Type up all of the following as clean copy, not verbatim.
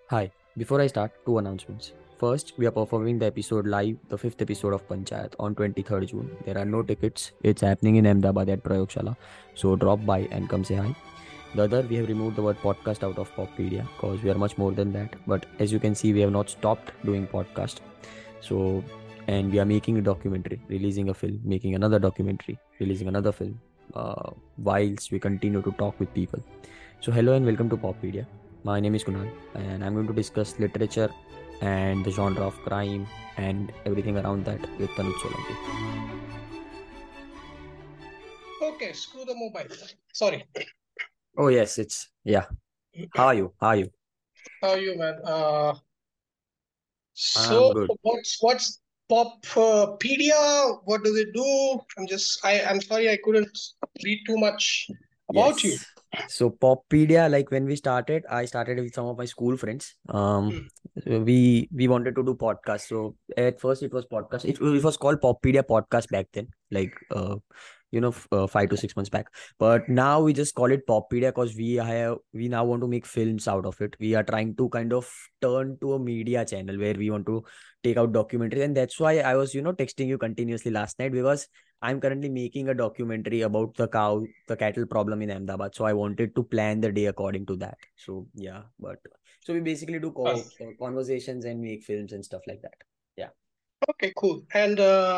Hi, before I start, two announcements. First, we are performing the episode live, the fifth episode of Panchayat on 23rd June. There are no tickets. It's happening in Ahmedabad at Prayogshala. So drop by and come say hi. The other, we have removed the word podcast out of Poppedia because we are much more than that. But as you can see, we have not stopped doing podcast. So, and we are making a documentary, releasing a film, making another documentary, releasing another film, whilst we continue to talk with people. So, hello and welcome to Poppedia. My name is Kunal, and I'm going to discuss literature and the genre of crime and everything around that with Tanuj Solanki. Okay, screw the mobile. Sorry. Oh yes, it's yeah. How are you? How are you? How are you, man? I'm So good. what's Poppedia? What does it do? I'm sorry I couldn't read too much about you. Yes. So Poppedia, like when we started, I started with some of my school friends. Hmm. We wanted to do podcast. So at first it was podcast. It was called Poppedia podcast back then, like 5 to 6 months back. But now we just call it Poppedia because we now want to make films out of it. We are trying to kind of turn to a media channel where we want to take out documentaries, and that's why I was texting you continuously last night because I'm currently making a documentary about the cattle problem in Ahmedabad. So I wanted to plan the day according to that. So yeah, but so we basically do Ah, conversations and make films and stuff like that. Yeah. okay, cool. And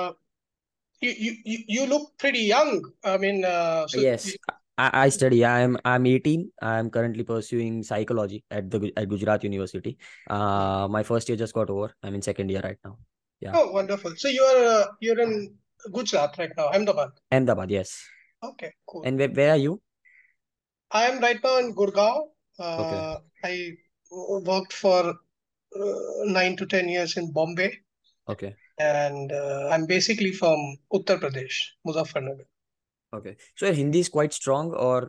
you look pretty young. I mean, Yes. I study. I'm 18. I'm currently pursuing psychology at Gujarat University. My first year just got over. I'm in second year right now. Yeah. oh, wonderful. So you're in Gujarat right now, Ahmedabad. Ahmedabad, yes. Okay, cool. And where are you? I am right now in Gurgaon. Okay. I worked for 9 to 10 years in Bombay, Okay. and I'm basically from Uttar Pradesh, Muzaffarnagar. Okay. So your Hindi is quite strong, or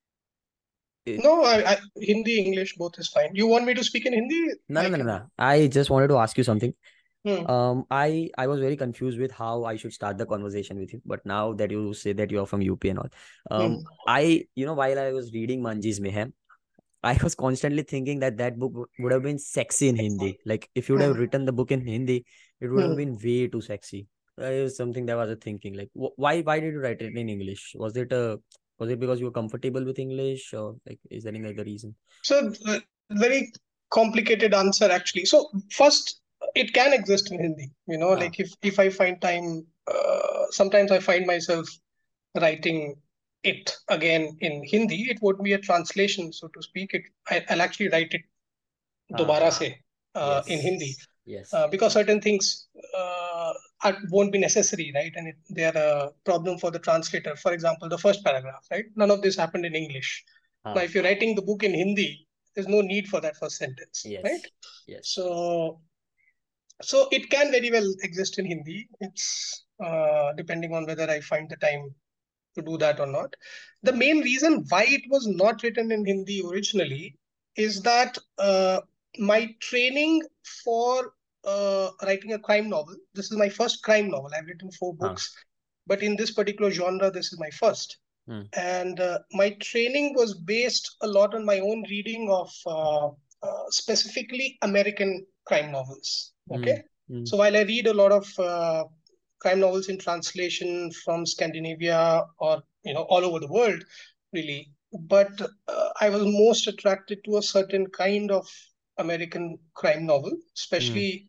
No, Hindi, English, both is fine. You want me to speak in Hindi? no, no, I no, no, can. no. I just wanted to ask you something. Hmm. I was very confused with how I should start the conversation with you. But now that you say that you're from UP and all, Hmm. while I was reading Manji's Mayhem, I was constantly thinking that that book would have been sexy in Hindi. Like if you would have Hmm. written the book in Hindi, it would have Hmm. been way too sexy. That is something that I was thinking. Like, why did you write it in English? Was it because you were comfortable with English, or like is there any other reason? So, very complicated answer actually. So, first, it can exist in Hindi. Ah, Like if I find time, sometimes I find myself writing it again in Hindi. It would be a translation, so to speak. I'll actually write it dobara ah, se in yes, Hindi yes. because certain things won't be necessary, right? And they are a problem for the translator. For example, the first paragraph, right? None of this happened in English. Now, Ah, if you're writing the book in Hindi, there's no need for that first sentence, right? yes, yes. So, so it can very well exist in Hindi. It's depending on whether I find the time to do that or not. The Okay. main reason why it was not written in Hindi originally is that my training for writing a crime novel, this is my first crime novel. I've written four Ah. books, but in this particular genre, this is my first. Hmm. And my training was based a lot on my own reading of specifically American crime novels. Hmm. Okay. Hmm. So while I read a lot of crime novels in translation from Scandinavia or all over the world, really. But I was most attracted to a certain kind of American crime novel, Hmm. especially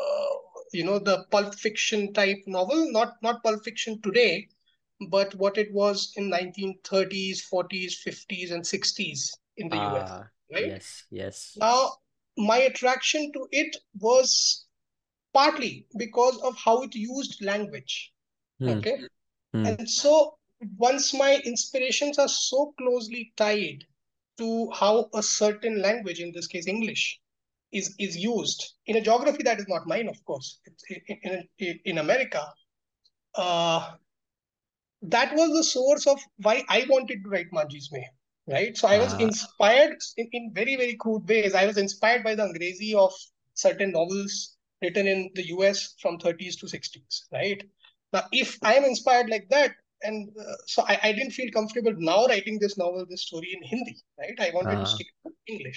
the Pulp Fiction type novel, not Pulp Fiction today, but what it was in 1930s, 40s, 50s, and 60s in the US. Ah, Right yes, yes. now, my attraction to it was partly because of how it used language. Hmm. Okay. Hmm. And so once my inspirations are so closely tied to how a certain language, in this case English, is used in a geography that is not mine, of course, it's in America, uh, that was the source of why I wanted to write Manji's May. Right. So I was Ah, inspired in very, very crude ways. I was inspired by the Angrezi of certain novels written in the US from 30s to 60s. Right. Now, if I am inspired like that, and so I didn't feel comfortable now writing this novel, this story in Hindi. Right. I wanted to ah, stick to English.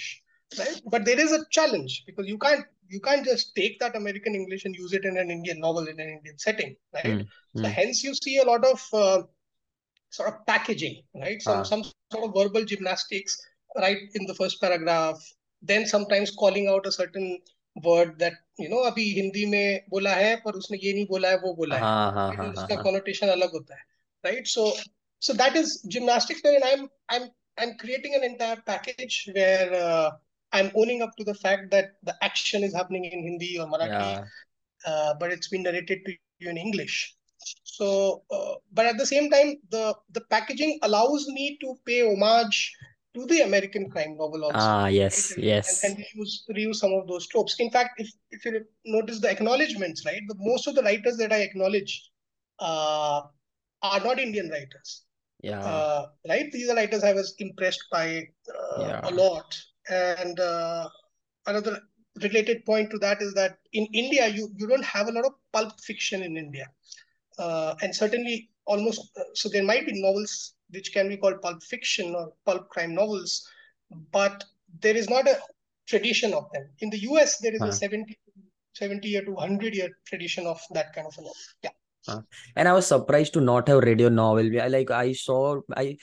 right? But there is a challenge because you can't just take that American English and use it in an Indian novel in an Indian setting, right? So Hmm. hence you see a lot of sort of packaging, right? हाँ Some sort of verbal gymnastics right in the first paragraph, then sometimes calling out a certain word that अभी हिंदी में बोला है पर उसने ये नहीं बोला है वो बोला है, हाँ हाँ right? हाँ और हाँ इसका हाँ connotation अलग होता है, right? So that is gymnastics wherein I'm creating an entire package where I'm owning up to the fact that the action is happening in Hindi or Marathi, yeah but it's been narrated to you in English. So, but at the same time, the packaging allows me to pay homage to the American crime novel also, right? yes And yes reuse some of those tropes. In fact, if you notice the acknowledgements, right, most of the writers that I acknowledge uh, are not Indian writers, yeah right? These are writers I was impressed by a yeah lot. And another related point to that is that in India, you don't have a lot of pulp fiction in India. And certainly almost, so there might be novels which can be called pulp fiction or pulp crime novels, but there is not a tradition of them. In the US, there is a हाँ 70 year to 100-year tradition of that kind of a novel. Yeah. हाँ and I was surprised to not have radio novel. I saw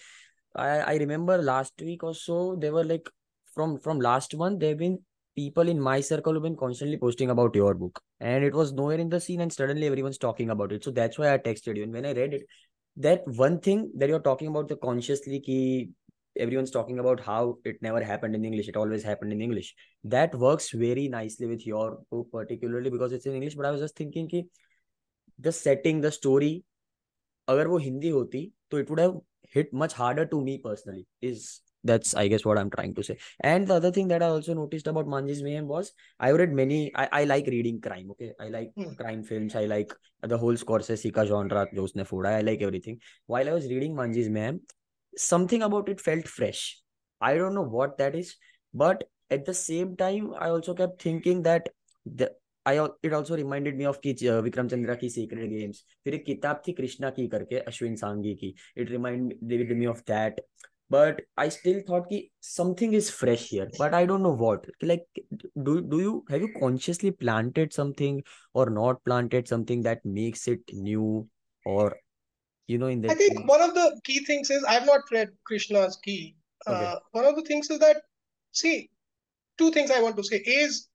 I remember last week or so they were like from last month there have been people in my circle who've been constantly posting about your book and it was nowhere in the scene and suddenly everyone's talking about it. So that's why I texted you. And when I read it, that one thing that you're talking about the consciously key, everyone's talking about how it never happened in English, it always happened in English. That works very nicely with your book, particularly because it's in English. But I was just thinking ki the setting, the story, अगर वो हिंदी होती तो it would have hit much harder to me personally. Is that's I guess what I'm trying to say. And the other thing that I also noticed about Manji's Mayhem was I've read many. I like reading crime. Okay, I like Hmm. crime films. I like the whole Scorsese का genre जो उसने फोड़ा. I like everything. While I was reading Manji's Mayhem, something about it felt fresh. I don't know what that is, but at the same time, I also kept thinking that the it also reminded me of कि विक्रम चंद्रा की secret games. फिर एक किताब थी कृष्णा की करके अश्विन सांगी की. It reminded me of that. But I still thought कि something is fresh here, but I don't know what. Like, do you have you consciously planted something or not planted something that makes it new, or in I that think sense? one of the key things is I've not read Krishna's Key. Okay. One of the things is that, see, two things I want to say is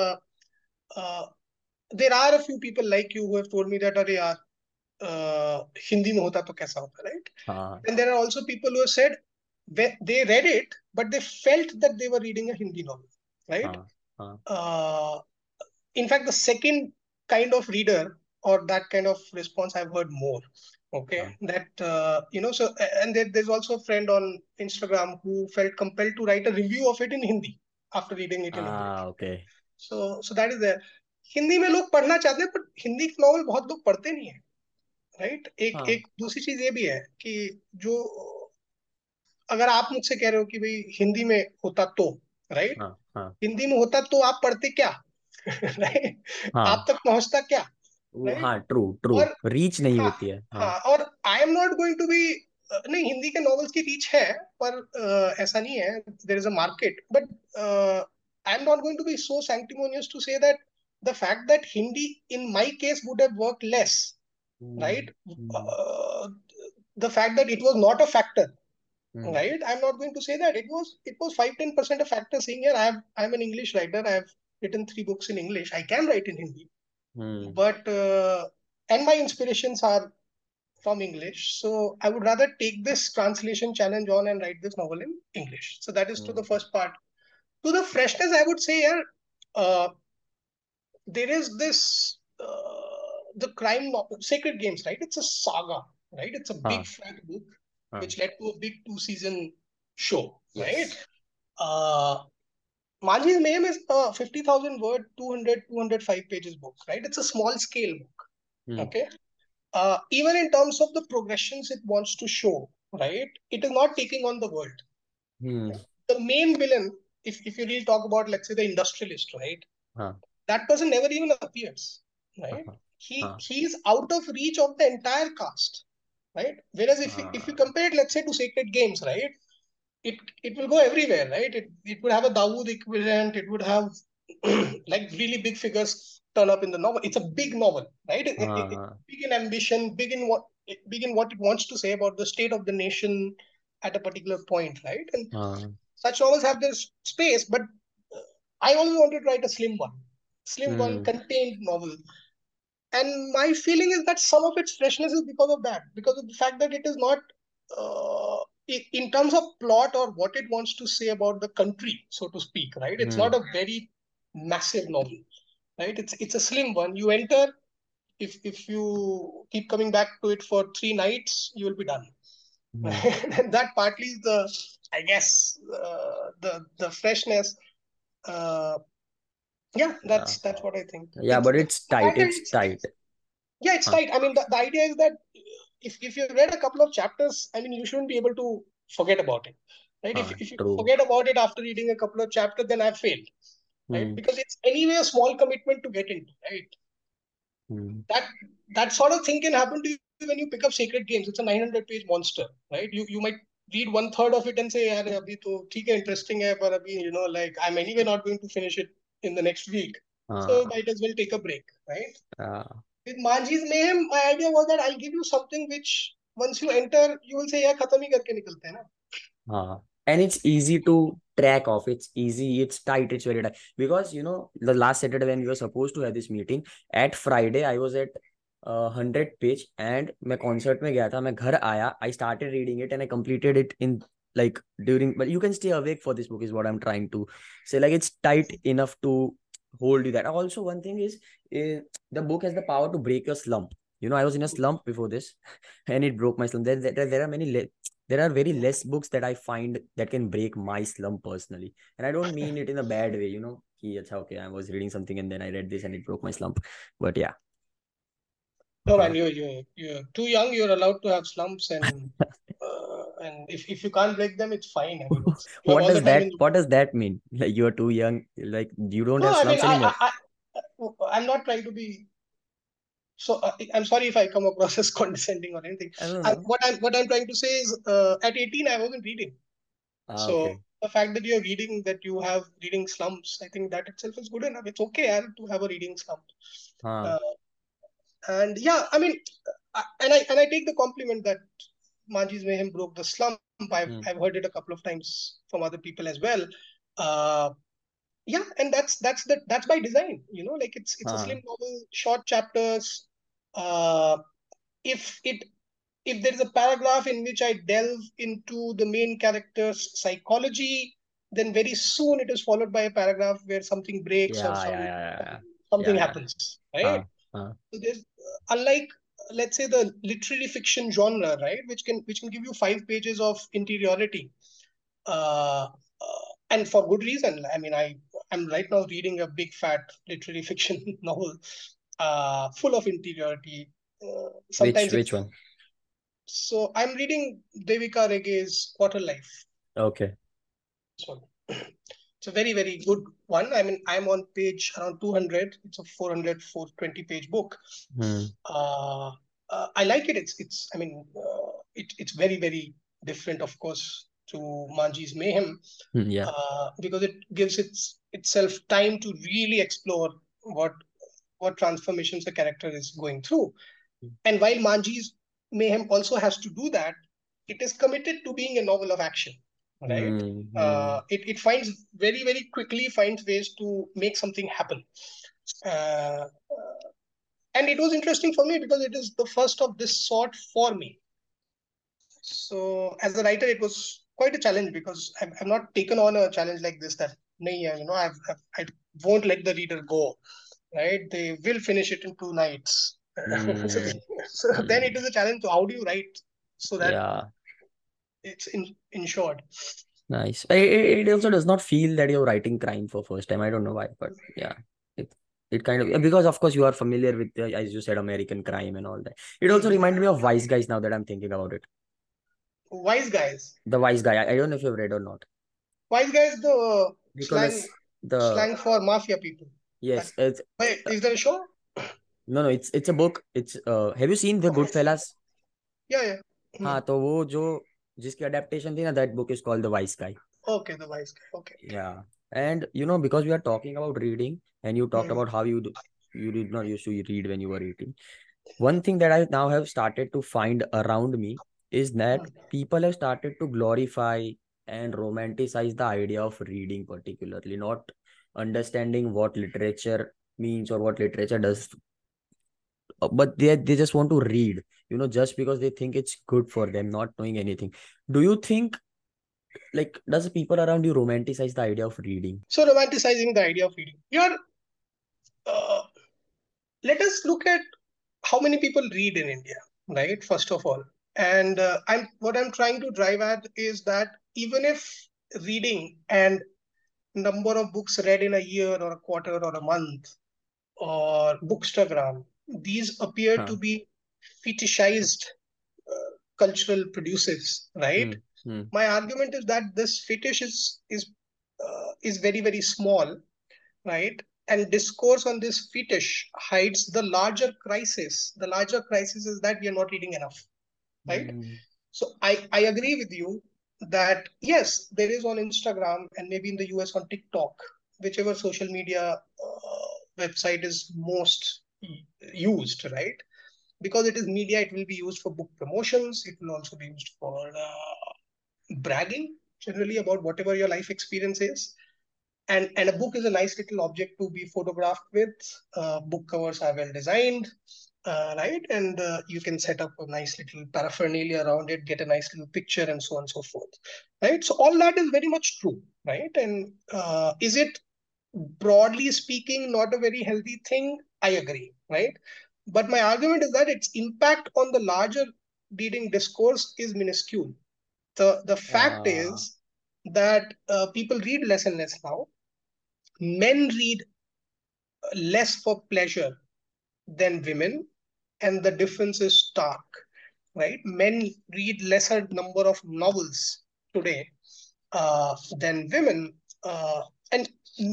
uh, there are a few people like you who have told me that अरे यार हिंदी में होता तो कैसा होता, right? हाँ And there are also people who have said they read it but they felt that they were reading a Hindi novel, right? हाँ हाँ Uh, in fact, the second kind of reader or that kind of response I've heard more. Okay, हाँ that so and there's also a friend on Instagram who felt compelled to write a review of it in Hindi after reading it in English. okay. So that is there. Hindi में लोग पढ़ना चाहते हैं पर हिंदी के novel बहुत लोग पढ़ते नहीं है, राइट? एक हाँ एक दूसरी चीज ये भी है कि जो अगर आप मुझसे कह रहे हो कि भाई हिंदी में होता तो, राइट, हाँ हाँ हिंदी में होता तो आप पढ़ते क्या? राइट, आप हाँ तक पहुंचता क्या, वो राइट? हाँ ट्रू ट्रू. और रीच नहीं हाँ, होती है. हाँ हाँ, और I am not going to be, नहीं, हिंदी के नॉवेल्स की रीच है पर ऐसा नहीं है, there is a market, but I am not going to be so sanctimonious to say that the fact that Hindi in my case would have worked less, hmm right? Hmm The fact that it was not a factor, hmm right? I'm not going to say that it was 5-10% a factor. Saying here, I'm an English writer, I've written 3 books in English, I can write in Hindi, hmm but and my inspirations are from English, so I would rather take this translation challenge on and write this novel in English. So that is to the hmm first part. To the freshness, I would say here, uh, there is this the crime novel, Sacred Games, right? It's a saga, right? It's a big हाँ fat book हाँ which led to a big 2-season show, right? yes. Uh, Manji's Mayhem is a 50,000 word, 205 pages book, right? It's a small scale book, hmm okay? Even in terms of the progressions it wants to show, right? It is not taking on the world. Hmm The main villain, if you really talk about, let's say, the industrialist, right? हाँ That person never even appears, हाँ right? He हाँ he's out of reach of the entire cast, right? Whereas if you हाँ compare it, let's say, to Sacred Games, right? it will go everywhere, right? It would have a Dawood equivalent. It would have like really big figures turn up in the novel. It's a big novel, right? हाँ Big in ambition, big in what it wants to say about the state of the nation at a particular point, right? And हाँ such novels have their space, but I always wanted to write a slim one, hmm contained novel. And my feeling is that some of its freshness is because of that, because of the fact that it is not, in terms of plot or what it wants to say about the country, so to speak, right? It's not hmm a very massive novel, right? It's a slim one. You enter, if you keep coming back to it for 3 nights, you will be done. Hmm And that partly is the, I guess, the freshness. Uh, yeah, yeah that's what I think. yeah but The it's tight, fact that it's tight. yeah, it's हाँ tight. I mean, the idea is that if you read a couple of chapters, I mean, you shouldn't be able to forget about it, right? हाँ If you true. forget about it after reading a couple of chapters, then I've failed, right? Hmm Because it's anyway a small commitment to get into, right? Hmm That that sort of thing can happen to you when you pick up Sacred Games. It's a 900-page monster, right? You might read one third of it and say, "यार अभी तो ठीक है, interesting है, पर अभी like I'm anyway not going to finish it in the next week, so हाँ might as well take a break, right?" हाँ With Manji's Mayhem, my idea was that I'll give you something which once you enter, you will say, "यार खत्म ही करके निकलते हैं ना." हाँ and it's easy to track off, it's easy, it's tight, it's very tight because the last Saturday when we were supposed to have this meeting, at Friday I was at 100 page and मैं concert में गया था, मैं घर आया, I started reading it and I completed it in like during, but you can stay awake for this book is what I'm trying to say, like it's tight enough to hold you. That also one thing is, the book has the power to break your slump. I was in a slump before this and it broke my slump. There are there are very less books that I find that can break my slump personally. And I don't mean it in a bad way, okay, I was reading something and then I read this and it broke my slump. But yeah. No, Huh. man, you're too young. You're allowed to have slumps, and if you can't break them, it's fine. I mean, you have What all the does time that in the what world. does that mean? Like you're too young, like you don't No, have I mean, slumps anymore? I'm not trying to be. So I'm sorry if I come across as condescending or anything. I don't know. What I'm trying to say is, at 18, I wasn't reading. Ah, So okay. the fact that you're reading, that you have reading slumps, I think that itself is good enough. It's okay, yaar, to have a reading slump. Huh. Uh, and yeah, I mean, and I take the compliment that Manji's Mayhem broke the slump. Hmm. I've heard it a couple of times from other people as well. Uh, yeah, and that's by design. Like it's a Huh. slim novel, short chapters. Uh, if it if there is a paragraph in which I delve into the main character's psychology, then very soon it is followed by a paragraph where something breaks or Yeah, yeah, yeah, yeah, yeah. something Yeah, yeah. happens, right? Huh. Huh. So there's, unlike, let's say, the literary fiction genre, right, which can give you 5 pages of interiority, uh, and for good reason. I mean, I'm right now reading a big fat literary fiction novel, full of interiority. Which Sometimes which it's one? so I'm reading Devika Rege's Quarter Life. Okay. This one. It's a very, very good one. I mean, I'm on page around 200. It's a 420-page book. Hmm. Uh, I like it. I mean, it's very, very different, of course, to Manji's Mayhem, Hmm, yeah. because it gives itself time to really explore what transformations the character is going through. And while Manji's Mayhem also has to do that, it is committed to being a novel of action, right? Hmm. Hmm. It finds very, very quickly finds ways to make something happen. Uh, and it was interesting for me because it is the first of this sort for me. So as a writer, it was quite a challenge because I've not taken on a challenge like this. That I won't let the reader go. Right? They will finish it in 2 nights. so, Hmm. so then Hmm. it is a challenge to how do you write so that Yeah. it's ensured. Nice. It also does not feel that you're writing crime for first time. I don't know why, but yeah, it it kind of, because of course you are familiar with as you said, American crime and all that. It also Mhm. reminded me of Wise Guys now that I'm thinking about it. Wise guys. The Wise Guy. I don't know if you've read or not. Wise guys, the Nicholas the slang for mafia people. That yes, it's wait, uh, is there a show? no no, it's a book. It's have you seen The Okay. Goodfellas? Yeah, yeah. हाँ Hmm. तो वो जो जिसकी adaptation थी ना, that book is called The Wise Guy. Okay, the wise guy. Okay. Yeah. And because we are talking about reading and you talked Hmm. about how you did not used to read when you were eating. One thing that I now have started to find around me is that Hmm. people have started to glorify and romanticize the idea of reading, particularly not understanding what literature means or what literature does, but they just want to read, just because they think it's good for them, not knowing anything. Do you think, like, does people around you romanticize the idea of reading? So romanticizing the idea of reading. Uh, Let us look at how many people read in India, right? First of all, and I'm trying to drive at is that even if reading and number of books read in a year or a quarter or a month or bookstagram, these appear Huh. to be fetishized cultural produces, right? Hmm. Hmm. My argument is that this fetish is very very small, right? And discourse on this fetish hides the larger crisis. The larger crisis is that we are not reading enough, right? Hmm. So I agree with you that yes, there is on Instagram and maybe in the US on TikTok, whichever social media website is most used, right? Because it is media, it will be used for book promotions. It will also be used for bragging generally about whatever your life experience is. And a book is a nice little object to be photographed with. Book covers are well designed, right? And you can set up a nice little paraphernalia around it, get a nice little picture, and so on and so forth, right? So all that is very much true, right? And is it broadly speaking not a very healthy thing? I agree, right? But my argument is that its impact on the larger reading discourse is minuscule. The fact uh, is that people read less and less now. Men read less for pleasure than women, and the difference is stark, right? Men read lesser number of novels today than women, and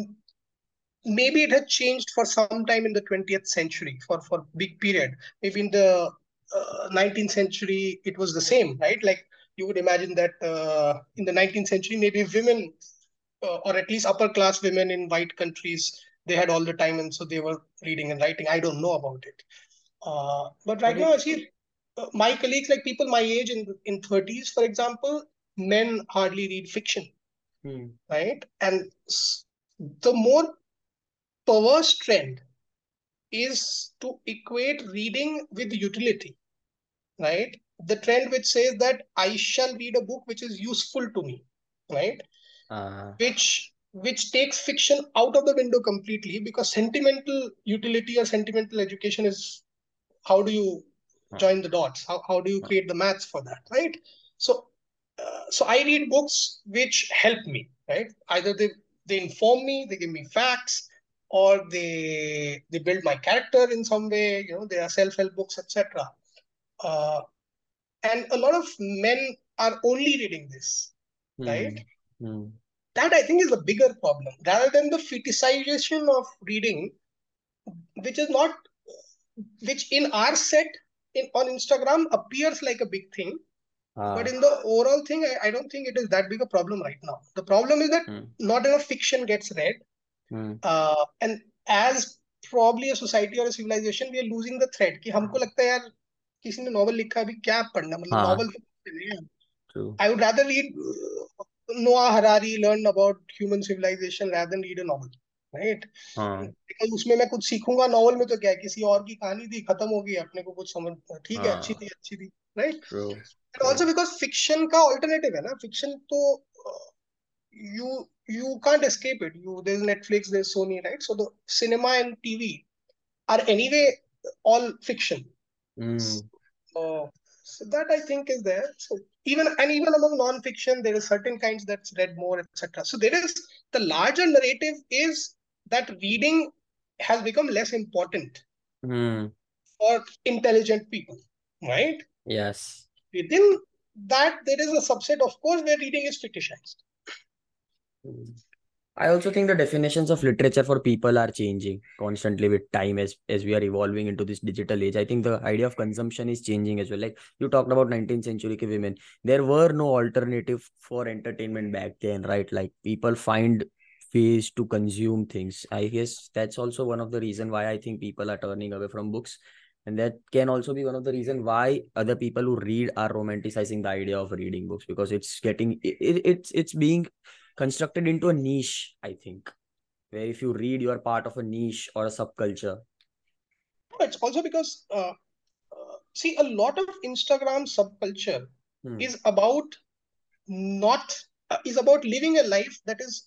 maybe it had changed for some time in the 20th century for big period. Maybe in the 19th century it was the same, right? Like you would imagine that in the 19th century maybe women or at least upper class women in white countries, they had all the time and so they were reading and writing. I don't know about it. But but right now, it I see my colleagues, like people my age in 30s, for example, men hardly read fiction, hmm. right? And the more perverse trend is to equate reading with utility, right? The trend which says that I shall read a book which is useful to me, right? uh, Which takes fiction out of the window completely, because sentimental utility or sentimental education is how do you uh, join the dots, how do you uh, create the maths for that, right? So so I read books which help me, right? Either they inform me, they give me facts, or they build my character in some way, they are self-help books, etc. uh, and a lot of men are only reading this, right? hmm. Hmm. That I think is a bigger problem rather than the fetishization of reading, which is not, which in our set on Instagram appears like a big thing. But uh, in the overall thing, I don't think it is that big a problem right now. The problem is that hmm. not enough fiction gets read. Hmm. And as probably a society or a civilization, we are losing the thread कि हमको लगता है यार किसी ने novel लिखा है, अभी क्या पढ़ना, मतलब uh, नॉवल तो True. I would rather read Noah Harari, learn about human civilization rather than read a novel, right? uh, Because उसमें मैं कुछ सीखूंगा, नॉवल में तो क्या है, किसी और की कहानी थी, खत्म हो गई, अपने को कुछ समझ, ठीक है, uh, अच्छी थी, right? True. And True. also because fiction का alternative है ना, fiction तो you can't escape it. There's Netflix, there's Sony, right? So the cinema and TV are anyway all fiction. Hmm. So that I think is there. So even among non-fiction, there is certain kinds that's read more, etc. So there is the larger narrative is that reading has become less important Hmm. for intelligent people, right? Yes. Within that, there is a subset, of course, where reading is fetishized. Hmm. I also think the definitions of literature for people are changing constantly with time as we are evolving into this digital age. I think the idea of consumption is changing as well. Like you talked about 19th century ke women, there were no alternative for entertainment back then, right? Like people find ways to consume things. I guess that's also one of the reason why I think people are turning away from books. And that can also be one of the reason why other people who read are romanticizing the idea of reading books, because it's getting it's being constructed into a niche, I think, where if you read, you are part of a niche or a subculture. It's also because see, a lot of Instagram subculture Hmm. is about not is about living a life that is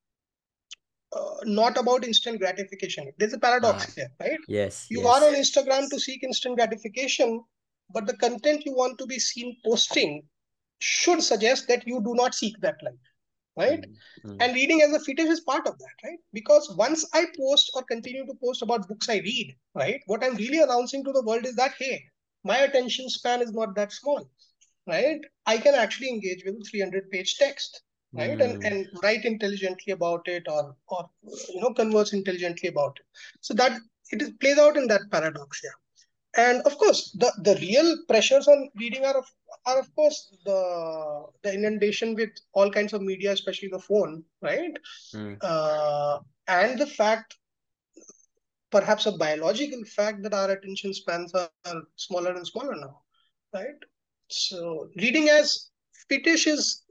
not about instant gratification. There's a Ah, paradox here, right? yes, You are on yes. Instagram to seek instant gratification, but the content you want to be seen posting should suggest that you do not seek that life, right? Hmm. Hmm. And reading as a fetish is part of that, right? Because once I post or continue to post about books I read, right, what I'm really announcing to the world is that, hey, my attention span is not that small, right? I can actually engage with a 300-page text, right? Hmm. And write intelligently about it, or converse intelligently about it. So that plays out in that paradox, yeah. And of course, the real pressures on reading are of course the inundation with all kinds of media, especially the phone, right? Hmm. And the fact, perhaps a biological fact, that our attention spans are smaller and smaller now, right? So reading as fetish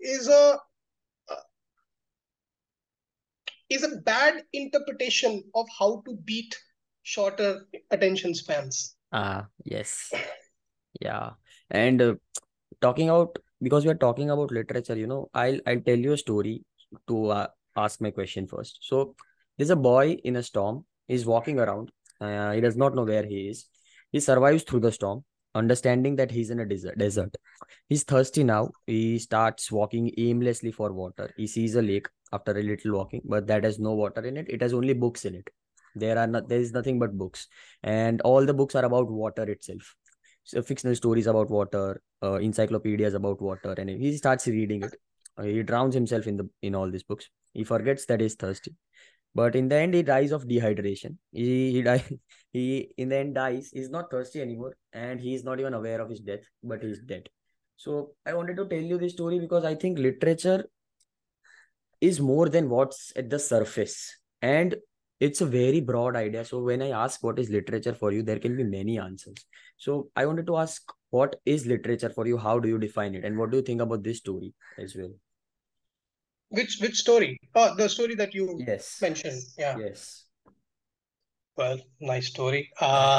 is a bad interpretation of how to beat shorter attention spans. Ah, yes. Yeah. And talking out, because we are talking about literature, I'll tell you a story to ask my question first. So there's a boy in a storm. He's walking around. He does not know where he is. He survives through the storm, understanding that he's in a desert. He's thirsty now. He starts walking aimlessly for water. He sees a lake after a little walking, but that has no water in it. It has only books in it. There is nothing but books, and all the books are about water itself. So fictional stories about water, encyclopedias about water, and he starts reading it. He drowns himself in all these books. He forgets that he's thirsty, but in the end, he dies of dehydration. He die, he in the end dies. He's not thirsty anymore, and he's not even aware of his death, but he's dead. So I wanted to tell you this story because I think literature is more than what's at the surface, and it's a very broad idea. So when I ask what is literature for you, there can be many answers. So I wanted to ask, what is literature for you? How do you define it, and what do you think about this story as well? Which story? Oh, the story that you Yes. mentioned. Yeah. Yes. Well, nice story.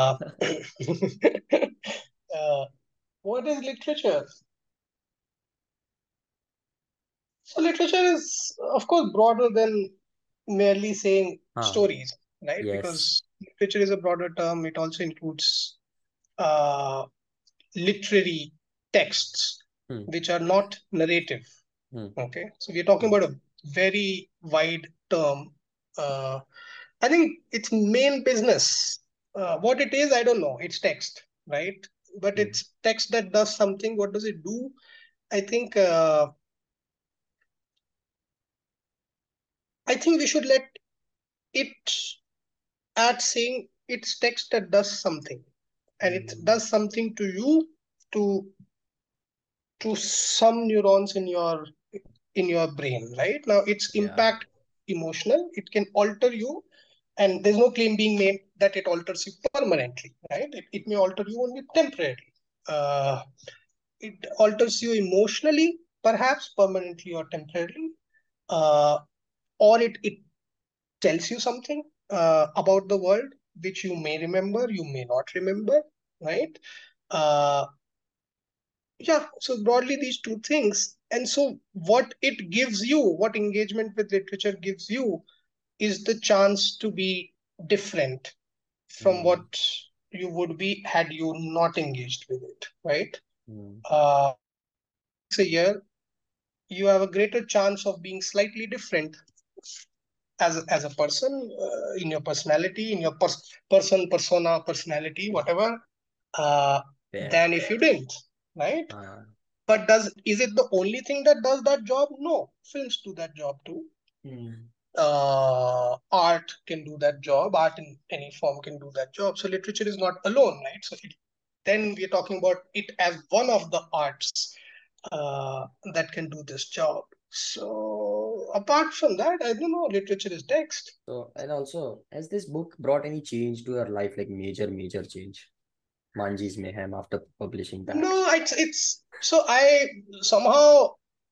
What is literature? So literature is, of course, broader than merely saying Ah, stories, right? yes. Because literature is a broader term. It also includes uh, literary texts, Hmm. which are not narrative. Hmm. Okay, so we're talking Hmm. about a very wide term. Uh, I think its main business, what it is, I don't know. It's text, right? But Hmm. it's text that does something. What does it do? I think I think we should let it at saying it's text that does something, and it Hmm. does something to you, to some neurons in your brain, right? Now its Yeah. impact emotional. It can alter you, and there's no claim being made that it alters you permanently, right? It may alter you only temporarily. Uh, it alters you emotionally, perhaps permanently or temporarily, uh, or it tells you something about the world which you may remember, you may not remember, right? Uh, yeah, so broadly these two things. And so what it gives you, what engagement with literature gives you, is the chance to be different from what Hmm. you would be had you not engaged with it, right? Hmm. uh, a year, you have a greater chance of being slightly different as a person, in your personality, in your persona, personality, whatever, uh, Fair. than if you didn't, right? Ah. But is it the only thing that does that job? No, films do that job too. Hmm. art can do that job. Art in any form can do that job. So literature is not alone, right? So then we're talking about it as one of the arts that can do this job. So apart from that, I don't know, literature is text. So, and also, has this book brought any change to your life, like major change? Manji's Mayhem after publishing that. No, it's so I somehow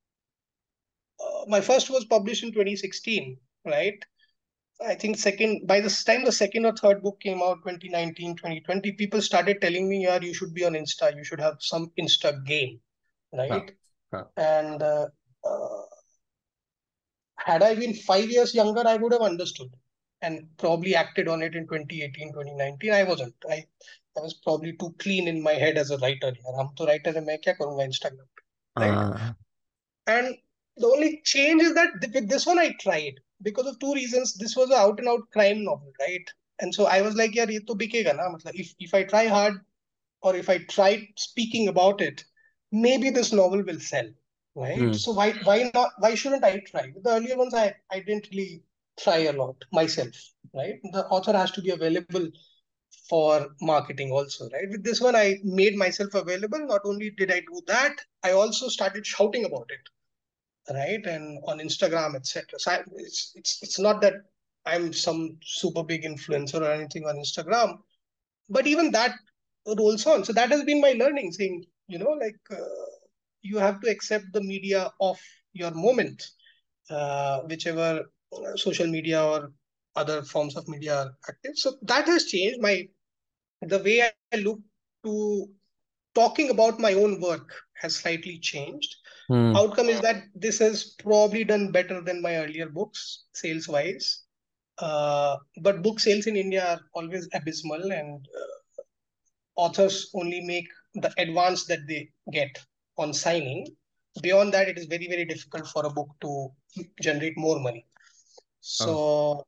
my first was published in 2016, right? I think second by this time the second or third book came out 2019, 2020, people started telling me, yeah, you should be on Insta, you should have some Insta game, Huh. right? Huh. And uh, had I been 5 years younger, I would have understood and probably acted on it in 2018, 2019. I wasn't. I was probably too clean in my head as a writer. यार, हम तो writer है, मैं क्या करूँगा Instagram पे, right? And the only change is that with this one I tried because of two reasons. This was an out and out crime novel, right? And so I was like, यार ये तो बिकेगा ना, मतलब if I try hard or if I try speaking about it, maybe this novel will sell, right? Hmm. So why not? Why shouldn't I try? With the earlier ones, I didn't really try a lot myself, right? The author has to be available for marketing also, right? With this one, I made myself available. Not only did I do that, I also started shouting about it, right? And on Instagram, etc. So it's not that I'm some super big influencer or anything on Instagram, but even that rolls on. So that has been my learning, saying, like you have to accept the media of your moment, whichever social media or other forms of media are active. So that has changed the way I look to talking about my own work has slightly changed. Hmm. Outcome is that this has probably done better than my earlier books, sales wise. But book sales in India are always abysmal, and authors only make the advance that they get on signing. Beyond that, it is very, very difficult for a book to generate more money. Oh.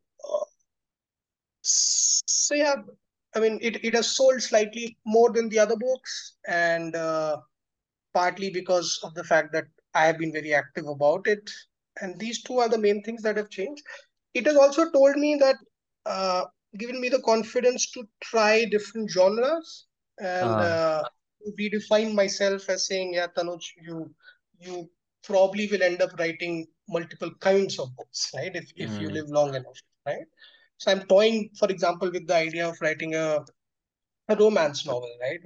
So yeah, I mean, it has sold slightly more than the other books, and partly because of the fact that I have been very active about it. And these two are the main things that have changed. It has also told me that, uh, given me the confidence to try different genres and Uh, redefine myself as saying, yeah, Tanuj, you probably will end up writing multiple kinds of books, right? If you hmm. live long enough, right? So I'm toying, for example, with the idea of writing a romance novel, right?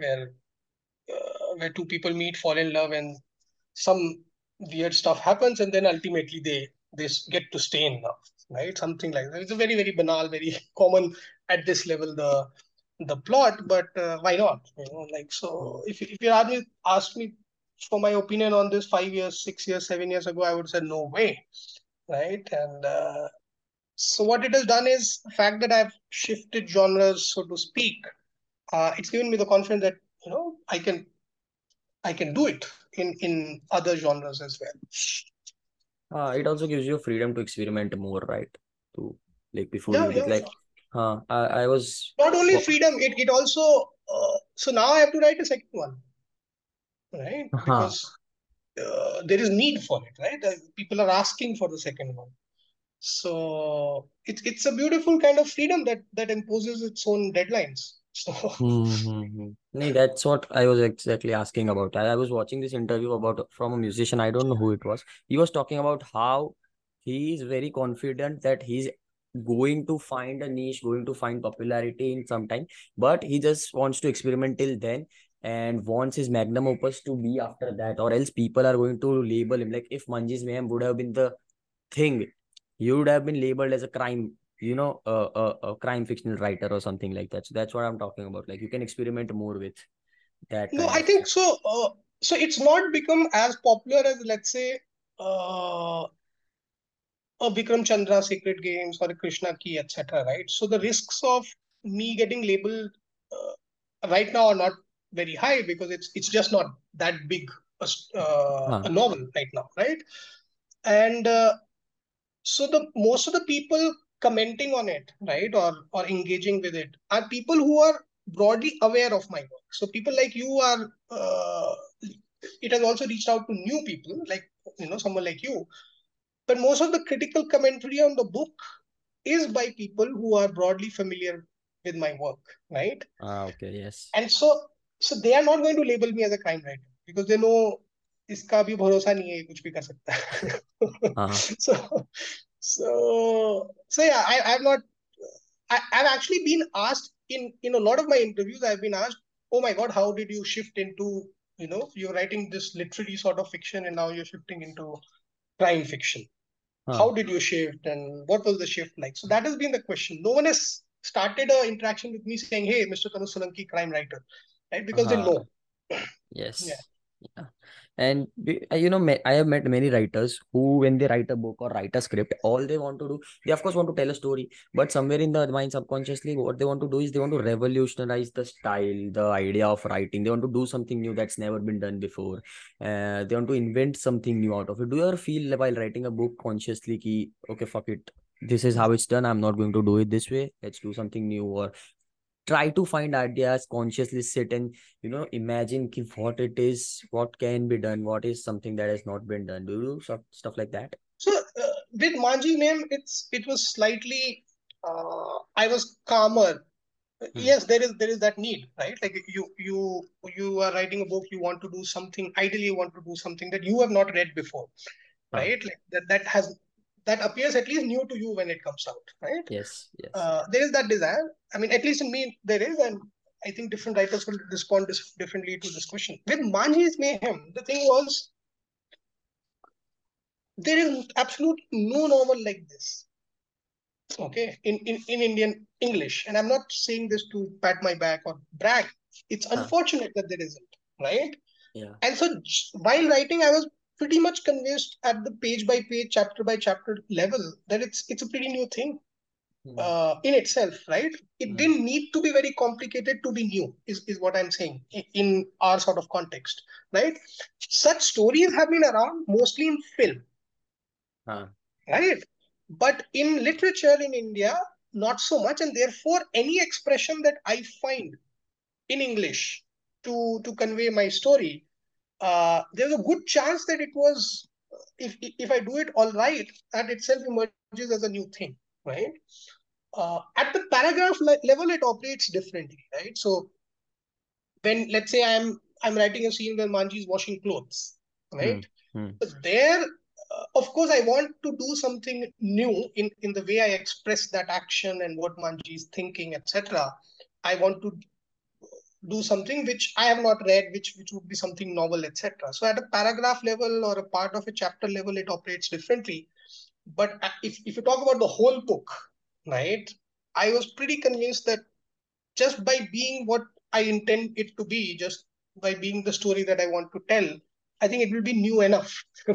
Where two people meet, fall in love, and some weird stuff happens, and then ultimately they get to stay in love, right? Something like that. It's a very, very banal, very common at this level, the plot, but why not? Like, so if you asked me for my opinion on this 5 years, 6 years, 7 years ago, I would say no way, right? And so what it has done is the fact that I've shifted genres, so to speak. It's given me the confidence that I can do it in other genres as well. It also gives you freedom to experiment more, right? To like before Yeah, you did yeah. like, I was. Not only freedom, it also so now I have to write a second one, right? Huh. Because there is need for it, right? People are asking for the second one. So it's a beautiful kind of freedom that imposes its own deadlines. So Mm-hmm. Nee, that's what I was exactly asking about. I was watching this interview about from a musician. I don't know who it was. He was talking about how he is very confident that he's going to find a niche, going to find popularity in some time, but he just wants to experiment till then and wants his magnum opus to be after that, or else people are going to label him. Like if Manji's Mayhem would have been the thing, you would have been labeled as a crime, a crime fictional writer or something like that. So that's what I'm talking about. Like you can experiment more with that no, kind I of thing. think so. So it's not become as popular as, let's say, uh, a Vikram Chandra Secret Games or a Krishna Key, etc. Right? So the risks of me getting labeled right now are not very high because it's just not that big a Huh. novel right now, right? And so the most of the people commenting on it, right, or engaging with it, are people who are broadly aware of my work. So people like you are. It has also reached out to new people, like someone like you But most of the critical commentary on the book is by people who are broadly familiar with my work, right? Okay, yes. And so they are not going to label me as a crime writer because they know इसका भी भरोसा नहीं है ये कुछ भी कर सकता है. Uh, so so yeah, I've not I've actually been asked in a lot of my interviews. I've been asked, oh my god, how did you shift into, you're writing this literary sort of fiction and now you're shifting into crime fiction. uh, How did you shift and what was the shift like? So that has been the question. No one has started an interaction with me saying, hey, Mr. Tanu Solanki, crime writer, right? Because they uh, know. Yeah. yes. Yeah. And you know, I have met many writers who, when they write a book or write a script, all they want to do, they of course want to tell a story, but somewhere in the mind, subconsciously, what they want to do is they want to revolutionize the style, the idea of writing. They want to do something new that's never been done before. They want to invent something new out of it. Do you ever feel while writing a book consciously, ki, okay, fuck it, this is how it's done. I'm not going to do it this way. Let's do something new, or try to find ideas, consciously sit and imagine what it is, what can be done, what is something that has not been done. Do you do stuff like that? So with Manji name, it was slightly, I was calmer. Hmm. Yes, there is that need, right? Like you are writing a book, you want to do something, ideally you want to do something that you have not read before, Ah, right? Like that appears at least new to you when it comes out, right? yes, yes. There is that desire. I mean, at least in me, there is, and I think different writers will respond differently to this question. With Manji's Mayhem, the thing was there is absolute no novel like this, okay, in Indian English. And I'm not saying this to pat my back or brag. It's Ah, unfortunate that there isn't, right? yeah. And so while writing, I was pretty much convinced at the page by page, chapter by chapter level that it's a pretty new thing Hmm. in itself, right? It Hmm. didn't need to be very complicated to be new, is what I'm saying in our sort of context, right? Such stories have been around mostly in film, Ah, right? But in literature in India, not so much. And therefore, any expression that I find in English to convey my story, there's a good chance that it was, if I do it all right, that itself emerges as a new thing, right? At the paragraph level, it operates differently, right? So when, let's say, I'm writing a scene where Manji is washing clothes, hmm. right? Hmm. So there, of course, I want to do something new in the way I express that action and what Manji is thinking, etc. I want to do something which I have not read, which would be something novel, etc. So at a paragraph level or a part of a chapter level, it operates differently. But if you talk about the whole book, right, I was pretty convinced that just by being what I intend it to be, just by being the story that I want to tell, I think it will be new enough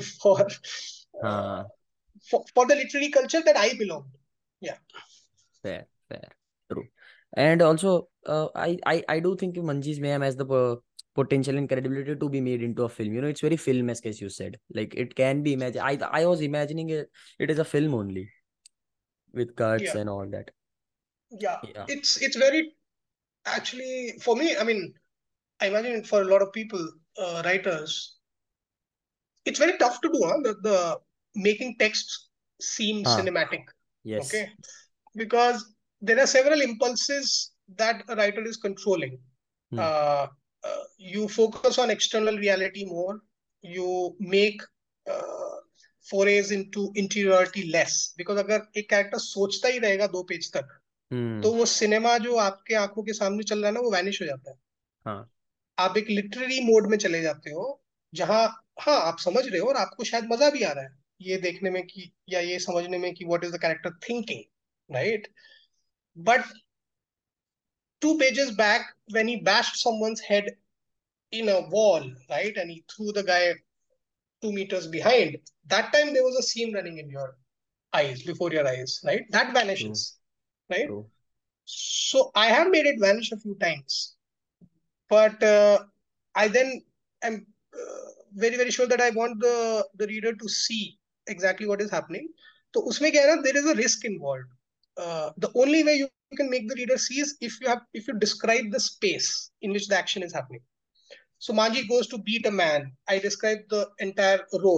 Ah, for the literary culture that I belong to. Yeah. fair, fair, true. And also, I do think Manji's Mayhem has the potential and credibility to be made into a film. It's very film-esque, as you said. Like it can be imagined. I was imagining it is a film only with cuts Yeah. and all that. Yeah. Yeah. It's very, actually, for me, I mean, I imagine for a lot of people, writers, it's very tough to do, huh? The making text seem Ah, cinematic. yes. Okay. Because there are several impulses that a writer is controlling. Hmm. Uh, you focus on external reality more. You make uh, forays into interiority less. Because अगर एक character सोचता ही रहेगा 2 page तक, तो Hmm. वो cinema जो आपके आंखों के सामने चल रहा है ना, वो वैनिश हो जाता है. हाँ. आप एक लिटरेरी मोड में चले जाते हो, जहां, हाँ, आप समझ रहे हो और आपको शायद मजा भी आ रहा है ये देखने में कि, या ये समझने में कि what is the character thinking, right? But 2 pages back, when he bashed someone's head in a wall, right, and he threw the guy 2 meters behind, that time there was a scene running in your eyes, before your eyes, right? That True. vanishes, right? True. So I have made it vanish a few times, but I then am very very sure that I want the reader to see exactly what is happening. So उसमें क्या है ना, there is a risk involved. The only way you can make the reader see is if you describe the space in which the action is happening. So Manji goes to beat a man. I describe the entire road.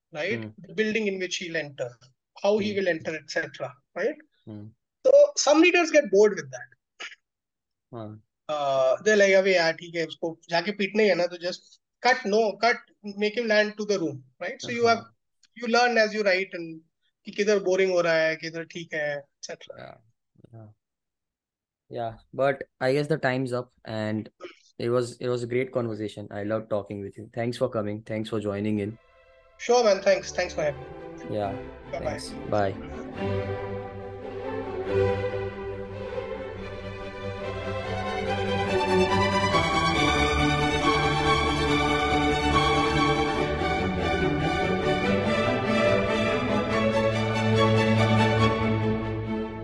right? Hmm. The building in which he'll enter, how he Hmm. will enter, etc. Right? Hmm. So some readers get bored with that. Huh. They're like, अबे यार ठीक है उसको जाके पीटना ही है ना तो just cut, make him land to the room, right? So Uh-huh. you learn as you write and कि किधर boring हो रहा है किधर ठीक है etc. Yeah. Yeah. Yeah. But I guess the time's up, and it was a great conversation. I loved talking with you. Thanks for coming. Thanks for joining in. Sure man, thanks for having me. Yeah. Bye Thanks. bye. Bye.